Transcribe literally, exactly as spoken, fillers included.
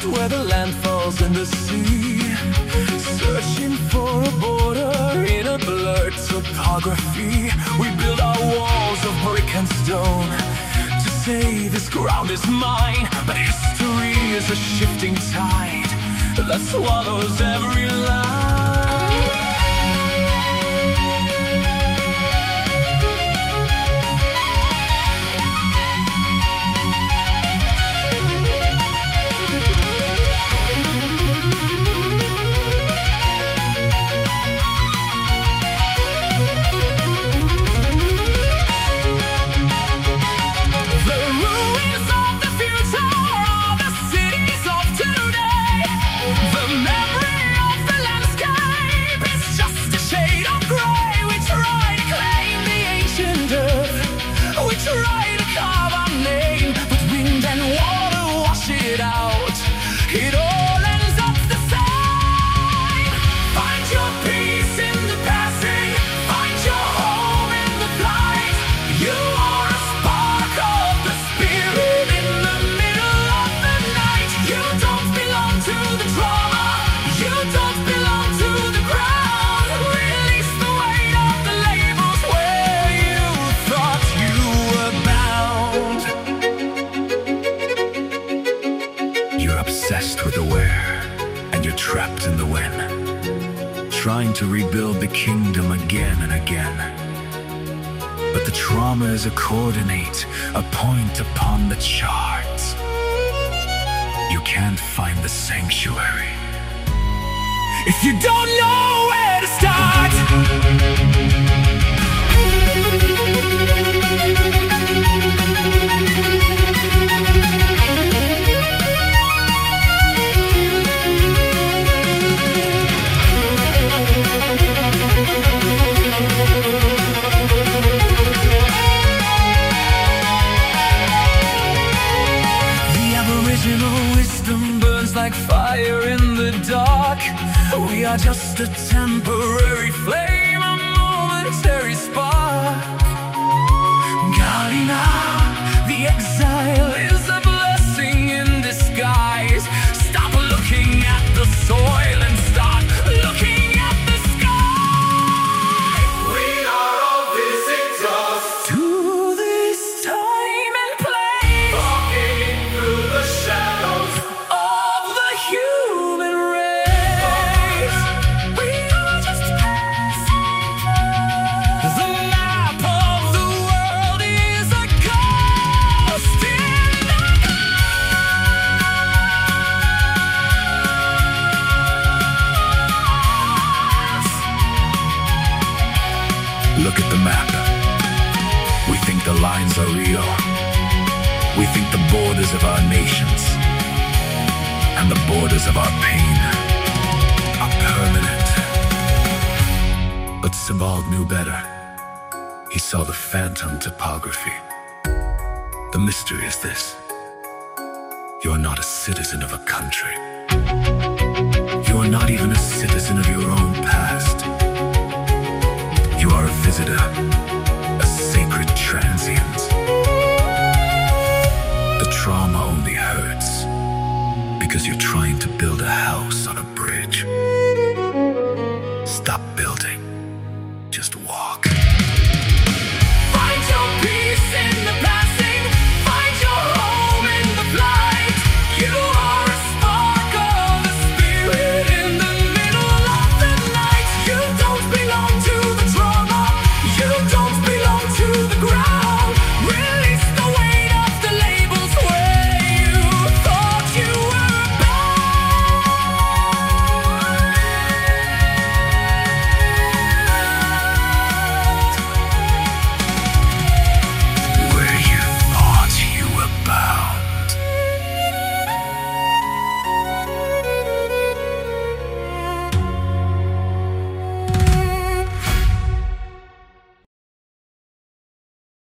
where the land falls in the sea, searching for a border in a blurred topography. We build our walls of brick and stone to say this ground is mine, but history is a shifting tide that swallows every line. Obsessed with the where, and you're trapped in the when, trying to rebuild the kingdom again and again. But the trauma is a coordinate, a point upon the chart. You can't find the sanctuary if you don't know where to start. Wisdom burns like fire in the dark. We are just a temporary flame, a momentary spark. Galina, the exile is a blessing in disguise. Stop looking at the soil and start looking at the sky. We are all visitors to this time and place, walking through the shadows of the human race. We are just passengers. The map of the world is a ghost in the glass. Look at the map. We think the lines are real. We think the borders of our nations and the borders of our pain are permanent. But Sebald knew better. He saw the phantom topography. The mystery is this: you are not a citizen of a country. You are not even a citizen of your own past. You are a visitor, a sacred transient. The trauma only hurts because you're trying to build a house on a bridge. Stop building. Just walk.